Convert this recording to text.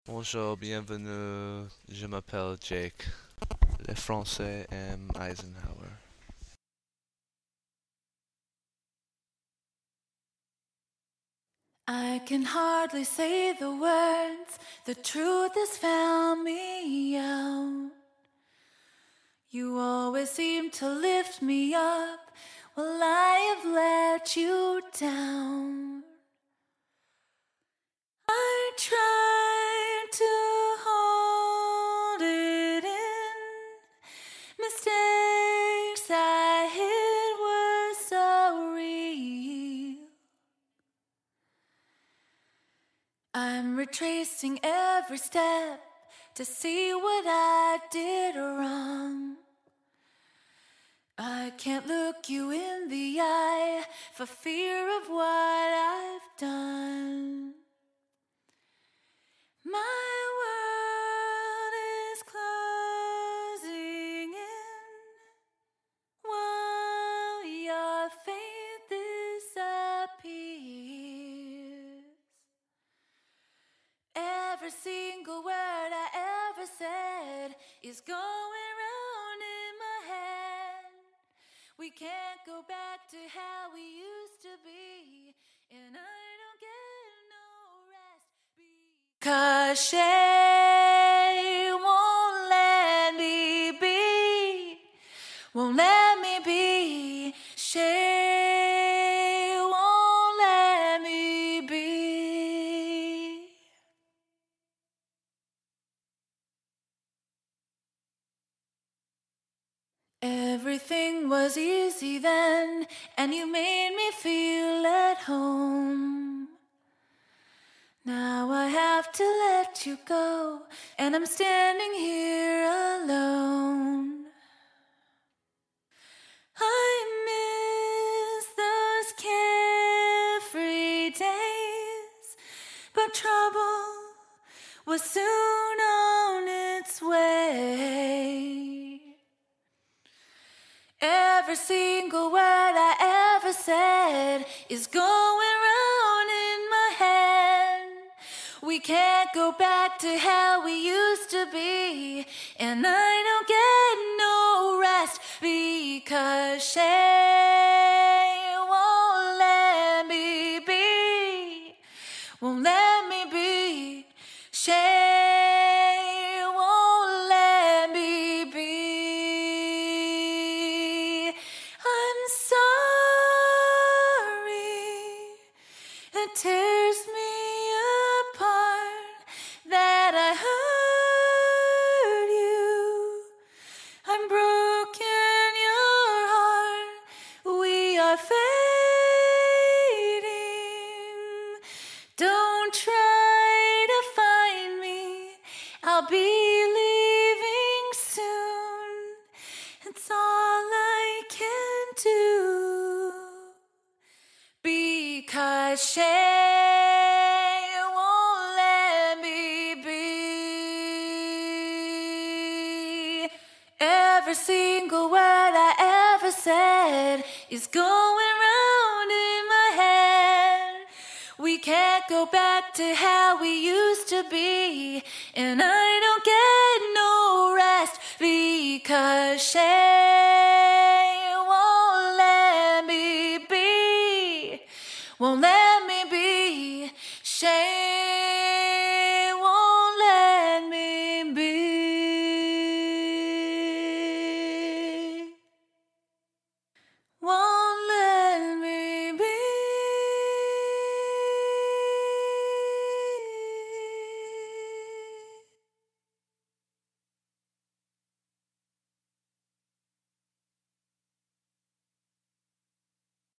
Bonjour, bienvenue. Je m'appelle Jake. Les Français aiment Eisenhower. I can hardly say the words, the truth has found me out. You always seem to lift me up while I have let you down. I tried to hold it in. Mistakes I hid were so real. I'm retracing every step to see what I did wrong. I can't look you in the eye for fear of what I've done. My world is closing in while your faith disappears. Every single word I ever said is going round in my head. We can't go back to how we used to be, and I don't get no rest. 'Cause Shay won't let me be, won't let me be. Shay won't let me be. Everything was easy then, and you made me feel at home. Now I have to let you go, and I'm standing here alone. I miss those carefree days, but trouble was soon on its way. Every single word I ever said is going round in my head. We can't go back to how we used to be, and I don't get no rest because Shay won't let me be, won't let me be. Shay won't let me be. I'm sorry, it tears me apart that I hurt you. I'm broken your heart, we are fading. Don't try to find me, I'll be leaving soon. It's all I can do, because Shay won't let me be. Every single word I ever said is going round in my head. We can't go back to how we used to be, and I don't get no rest because Shay